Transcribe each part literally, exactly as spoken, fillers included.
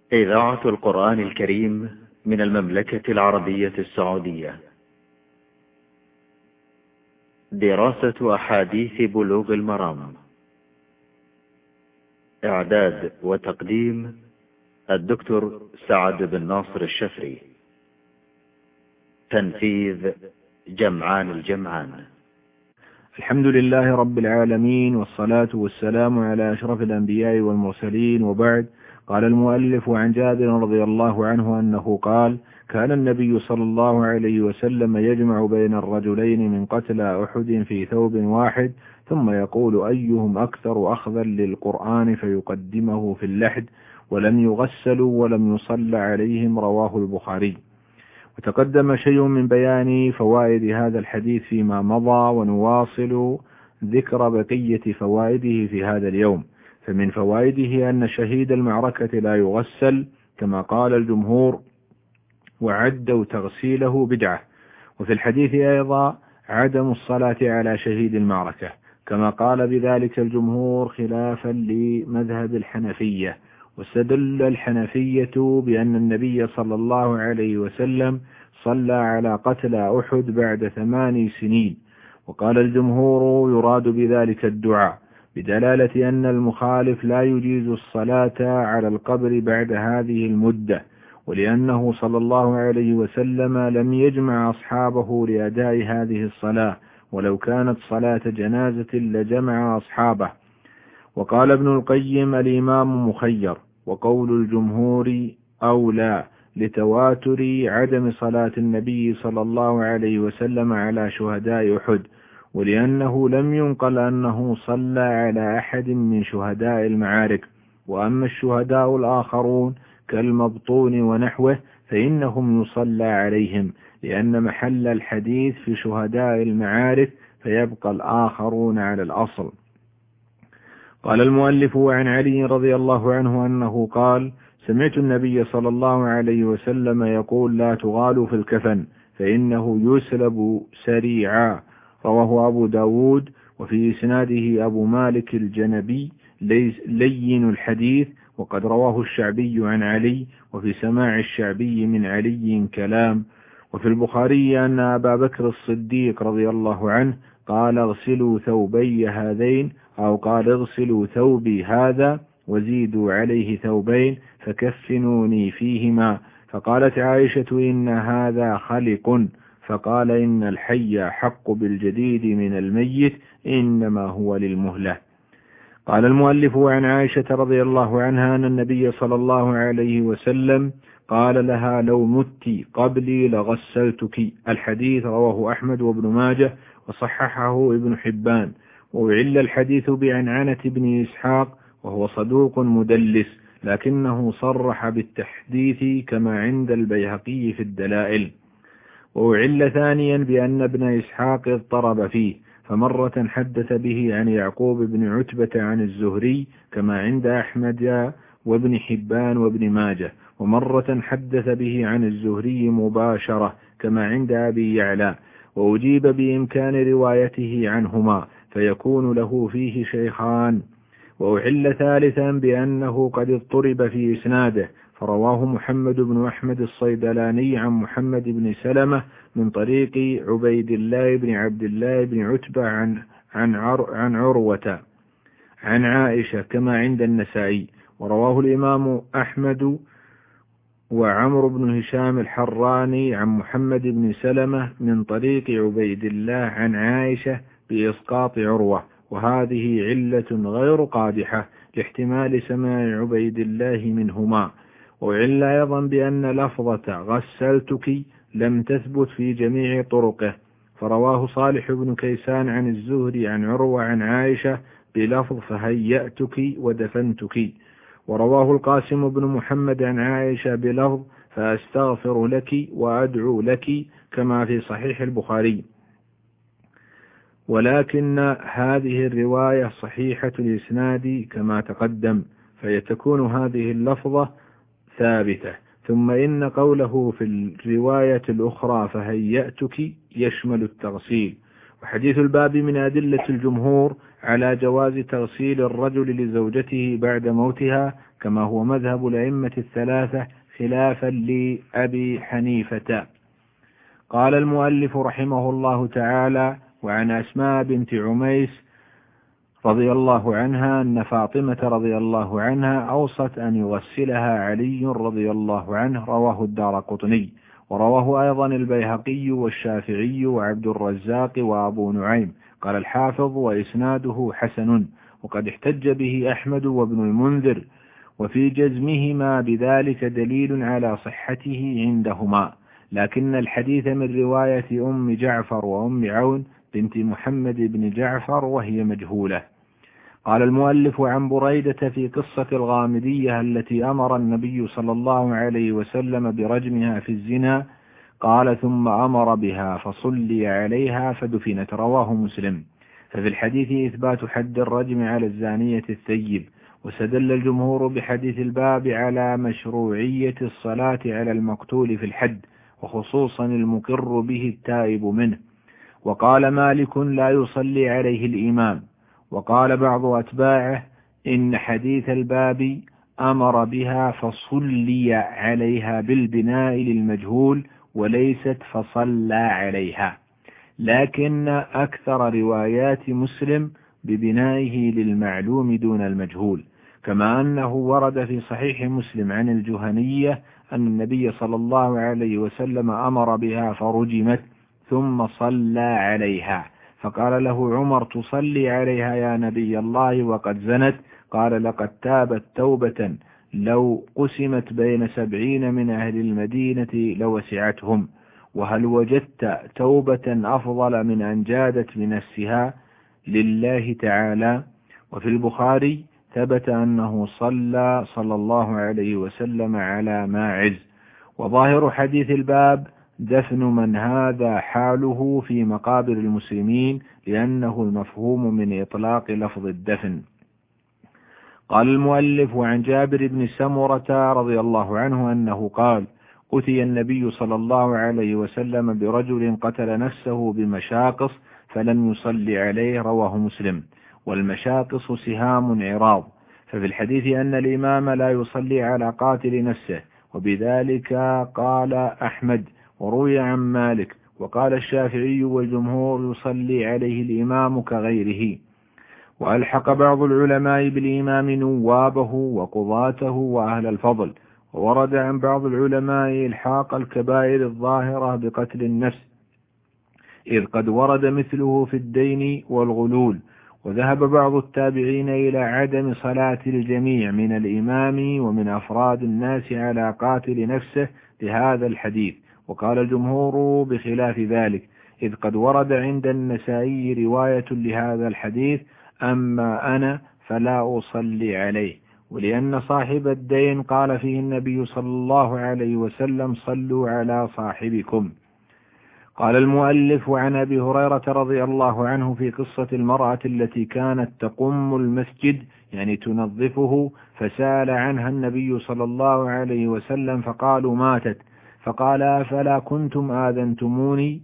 إذاعة القرآن الكريم من المملكة العربية السعودية. دراسة أحاديث بلوغ المرام. إعداد وتقديم الدكتور سعد بن ناصر الشفري. تنفيذ جمعان الجمعان. الحمد لله رب العالمين، والصلاة والسلام على أشرف الأنبياء والمرسلين، وبعد. قال المؤلف: عن جابر رضي الله عنه أنه قال: كان النبي صلى الله عليه وسلم يجمع بين الرجلين من قتلى أحد في ثوب واحد، ثم يقول: أيهم أكثر أخذا للقرآن، فيقدمه في اللحد، ولم يغسلوا ولم يصلى عليهم. رواه البخاري. وتقدم شيء من بيان فوائد هذا الحديث فيما مضى، ونواصل ذكر بقية فوائده في هذا اليوم. فمن فوائده أن شهيد المعركة لا يغسل كما قال الجمهور، وعدوا تغسيله بدعة. وفي الحديث أيضا عدم الصلاة على شهيد المعركة كما قال بذلك الجمهور، خلافا لمذهب الحنفية. واستدل الحنفية بأن النبي صلى الله عليه وسلم صلى على قتلى أحد بعد ثمان سنين. وقال الجمهور يراد بذلك الدعاء، بدلالة أن المخالف لا يجيز الصلاة على القبر بعد هذه المدة، ولأنه صلى الله عليه وسلم لم يجمع أصحابه لأداء هذه الصلاة، ولو كانت صلاة جنازة لجمع أصحابه. وقال ابن القيم: الإمام مخير، وقول الجمهور أولى لتواتر عدم صلاة النبي صلى الله عليه وسلم على شهداء أحد، ولأنه لم ينقل أنه صلى على أحد من شهداء المعارك. وأما الشهداء الآخرون كالمبطون ونحوه فإنهم يصلى عليهم، لأن محل الحديث في شهداء المعارك، فيبقى الآخرون على الأصل. قال المؤلف: وعن علي رضي الله عنه أنه قال: سمعت النبي صلى الله عليه وسلم يقول: لا تغالوا في الكفن فإنه يسلب سريعا. رواه أبو داود. وفي إسناده أبو مالك الجنبي لين الحديث، وقد رواه الشعبي عن علي، وفي سماع الشعبي من علي كلام. وفي البخاري أن أبا بكر الصديق رضي الله عنه قال: اغسلوا ثوبي هذين، أو قال: اغسلوا ثوبي هذا وزيدوا عليه ثوبين فكفنوني فيهما. فقالت عائشة: إن هذا خلق. فقال: إن الحي حق بالجديد من الميت، إنما هو للمهلة. قال المؤلف: عن عائشة رضي الله عنها أن النبي صلى الله عليه وسلم قال لها: لو مت قبلي لغسلتك. الحديث رواه أحمد وابن ماجه، وصححه ابن حبان. وعل الحديث بعنعنة بن إسحاق، وهو صدوق مدلس، لكنه صرح بالتحديث كما عند البيهقي في الدلائل. وعل ثانيا بأن ابن إسحاق اضطرب فيه، فمرة حدث به عن يعقوب بن عتبة عن الزهري كما عند أحمد وابن حبان وابن ماجه، ومرة حدث به عن الزهري مباشرة كما عند أبي يعلى. وأجيب بإمكان روايته عنهما، فيكون له فيه شيخان. وأعل ثالثا بأنه قد اضطرب في إسناده، فرواه محمد بن أحمد الصيدلاني عن محمد بن سلمة من طريق عبيد الله بن عبد الله بن عتبة عن, عن, عر عن عروة عن عائشة كما عند النسائي. ورواه الإمام أحمد وعمر بن هشام الحراني عن محمد بن سلمة من طريق عبيد الله عن عائشة بإسقاط عروة، وهذه علة غير قادحة لاحتمال سماع عبيد الله منهما. وعل أيضا بأن لفظة غسلتك لم تثبت في جميع طرقه، فرواه صالح بن كيسان عن الزهري عن عروة عن عائشة بلفظ فهيأتك ودفنتك. ورواه القاسم بن محمد عن عائشة بلفظ فأستغفر لك وأدعو لك كما في صحيح البخاري. ولكن هذه الرواية صحيحة الإسناد كما تقدم، فيتكون هذه اللفظة ثابتة. ثم إن قوله في الرواية الأخرى فهيأتك يشمل التغسيل. وحديث الباب من أدلة الجمهور على جواز تغسيل الرجل لزوجته بعد موتها، كما هو مذهب الأئمة الثلاثة خلافا لأبي حنيفة. قال المؤلف رحمه الله تعالى: وعن أسماء بنت عميس رضي الله عنها أن فاطمة رضي الله عنها أوصت أن يغسلها علي رضي الله عنه، رواه الدارقطني، ورواه أيضا البيهقي والشافعي وعبد الرزاق وأبو نعيم. قال الحافظ: وإسناده حسن، وقد احتج به أحمد وابن المنذر، وفي جزمهما بذلك دليل على صحته عندهما، لكن الحديث من رواية أم جعفر وأم عون بنت محمد بن جعفر وهي مجهولة. قال المؤلف: عن بريدة في قصة الغامدية التي أمر النبي صلى الله عليه وسلم برجمها في الزنا، قال: ثم أمر بها فصلي عليها فدفنت، رواه مسلم. ففي الحديث إثبات حد الرجم على الزانية الثيب، واستدل الجمهور بحديث الباب على مشروعية الصلاة على المقتول في الحد، وخصوصا المقر به التائب منه. وقال مالك: لا يصلي عليه الإمام. وقال بعض أتباعه: إن حديث الباب أمر بها فصلي عليها بالبناء للمجهول، وليست فصلى عليها، لكن أكثر روايات مسلم ببنائه للمعلوم دون المجهول، كما أنه ورد في صحيح مسلم عن الجهنية أن النبي صلى الله عليه وسلم أمر بها فرجمت ثم صلى عليها، فقال له عمر: تصلي عليها يا نبي الله وقد زنت؟ قال: لقد تابت توبة لو قسمت بين سبعين من أهل المدينة لوسعتهم، وهل وجدت توبة أفضل من أن جادت بنفسها لله تعالى؟ وفي البخاري ثبت أنه صلى صلى الله عليه وسلم على ماعز. وظاهر حديث الباب دفن من هذا حاله في مقابر المسلمين، لأنه المفهوم من إطلاق لفظ الدفن. قال المؤلف: وعن جابر بن سمرة رضي الله عنه أنه قال: أتي النبي صلى الله عليه وسلم برجل قتل نفسه بمشاقص فلم يصلي عليه، رواه مسلم. والمشاقص سهام عراض. ففي الحديث أن الإمام لا يصلي على قاتل نفسه، وبذلك قال أحمد، وروي عن مالك، وقال الشافعي والجمهور: يصلي عليه الإمام كغيره. وألحق بعض العلماء بالإمام نوابه وقضاته وأهل الفضل. وورد عن بعض العلماء إلحاق الكبائر الظاهرة بقتل النفس، إذ قد ورد مثله في الدين والغلول. وذهب بعض التابعين إلى عدم صلاة الجميع من الإمام ومن أفراد الناس على قاتل نفسه لهذا الحديث، وقال الجمهور بخلاف ذلك، إذ قد ورد عند النسائي رواية لهذا الحديث: أما أنا فلا أصلي عليه، ولأن صاحب الدين قال فيه النبي صلى الله عليه وسلم: صلوا على صاحبكم. قال المؤلف: وعن أبي هريرة رضي الله عنه في قصة المرأة التي كانت تقم المسجد، يعني تنظفه، فسأل عنها النبي صلى الله عليه وسلم فقالوا: ماتت. فقال: أفلا كنتم آذنتموني؟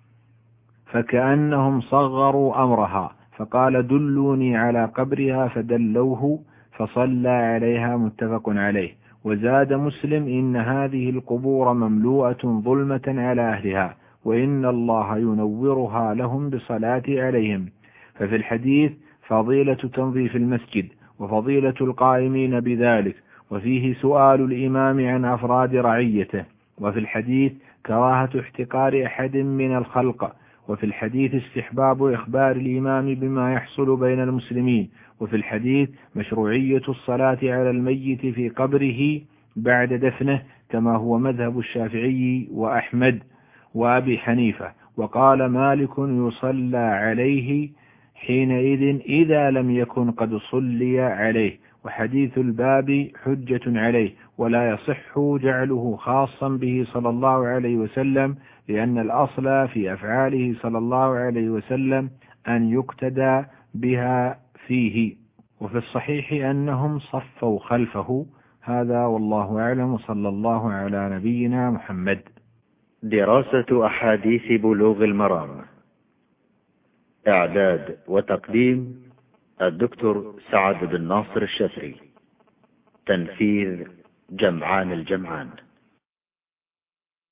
فكأنهم صغروا أمرها، فقال: دلوني على قبرها، فدلوه فصلى عليها، متفق عليه. وزاد مسلم: إن هذه القبور مملوءة ظلمة على أهلها، وإن الله ينورها لهم بصلاة عليهم. ففي الحديث فضيلة تنظيف المسجد، وفضيلة القائمين بذلك، وفيه سؤال الإمام عن أفراد رعيته. وفي الحديث كراهة احتقار أحد من الخلق. وفي الحديث استحباب إخبار الإمام بما يحصل بين المسلمين. وفي الحديث مشروعية الصلاة على الميت في قبره بعد دفنه، كما هو مذهب الشافعي وأحمد وأبي حنيفة. وقال مالك: يصلى عليه حينئذ إذا لم يكن قد صلي عليه. وحديث الباب حجة عليه، ولا يصح جعله خاصا به صلى الله عليه وسلم، لأن الأصل في أفعاله صلى الله عليه وسلم أن يقتدى بها فيه. وفي الصحيح أنهم صفوا خلفه. هذا والله أعلم، صلى الله على نبينا محمد. دراسة أحاديث بلوغ المرام. إعداد وتقديم الدكتور سعد بن ناصر الشافعي. تنفيذ جمعان الجمعان.